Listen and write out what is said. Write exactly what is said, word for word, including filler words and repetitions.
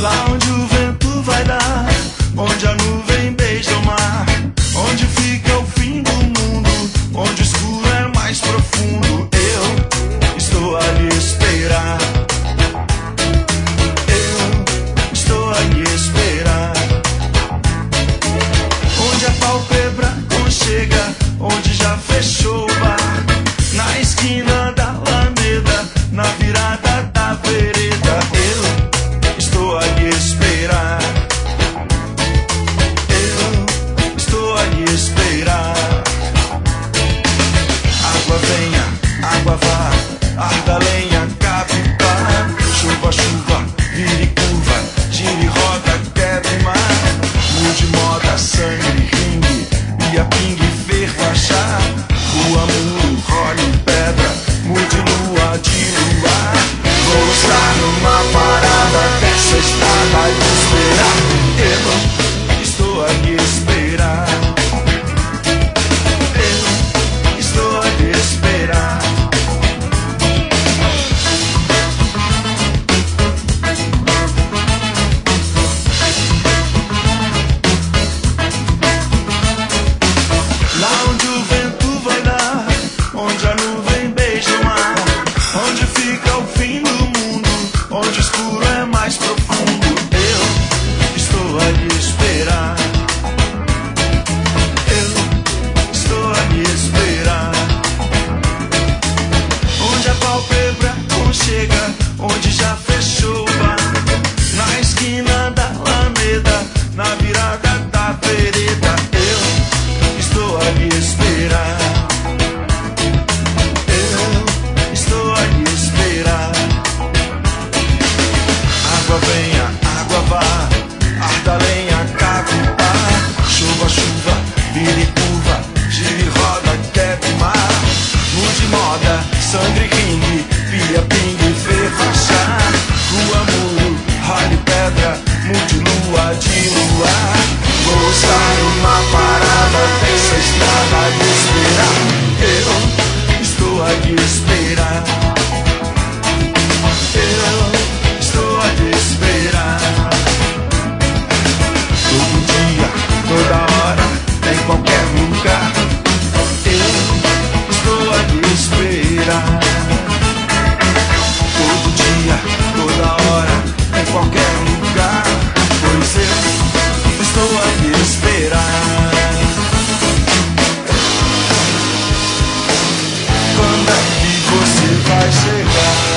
Lá onde o vento vai dar, onde a nuvem beija o mar, onde fica o fim do mundo, onde o escuro é mais profundo. Eu estou a lhe esperar. Eu estou a lhe esperar. Onde a pálpebra conchega, onde já fechou o bar, na esquina da Alameda, na virada da vereda. Eu estou a lhe esperar. Eu estou a lhe esperar. Água venha, água vá, arda a lenha, capitã. Chuva, chuva, vire curva, gire roda, quebre mar. Mude moda, sangue, ringue, pia, pingue, ferva, chá. Rua, muro, role, pedra, mude lua de luar. Vou estar numa parada dessa estrada a lhe esperar. Eu estou a lhe esperar. Eu estou a lhe esperar. Lá onde o vento vai dar, onde a nuvem beija o mar, onde fica o fim do mundo, onde o escuro é mais profundo. Eu estou a lhe esperar. Eu estou a lhe esperar. Onde a pálpebra conchega, onde já fechou o bar, na esquina da Alameda, na virada da vereda. Eu estou a lhe esperar. Eu estou a lhe esperar. Água venha, água vá, arda a lenha, cabe par. Chuva, chuva, vire curva, gire roda, quebre mar. Mude moda, sangue, ringue, pia, pingue, ferva, chá. Rua, muro, role, pedra, mude lua de luar. Vou estar numa parada dessa estrada a lhe esperar. Eu estou a lhe esperar. Eu estou a lhe esperar. Todo dia, toda hora, em qualquer lugar. Eu estou a lhe esperar. Todo dia, toda hora, em qualquer lugar. Pois eu estou a lhe esperar. Quando é que você vai chegar?